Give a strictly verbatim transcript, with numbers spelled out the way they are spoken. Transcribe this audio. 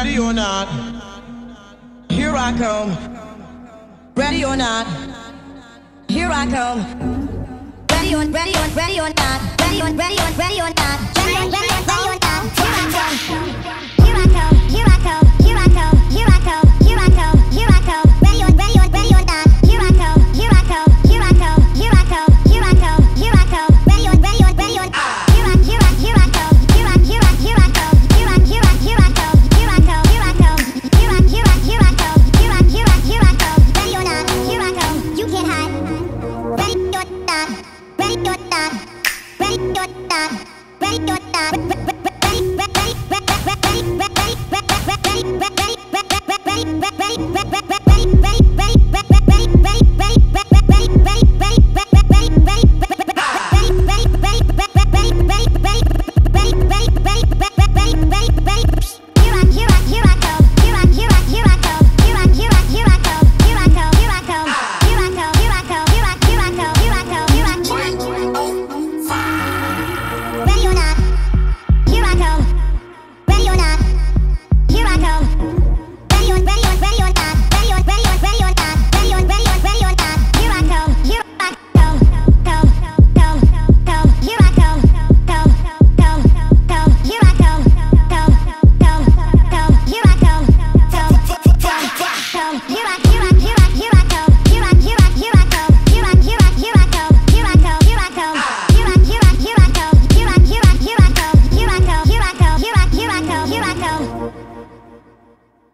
Ready or not, here I come. Ready or not, here I come. Ready or ready or ready or not, ready or ready or ready or not, ready or ready or ready or not, here I come.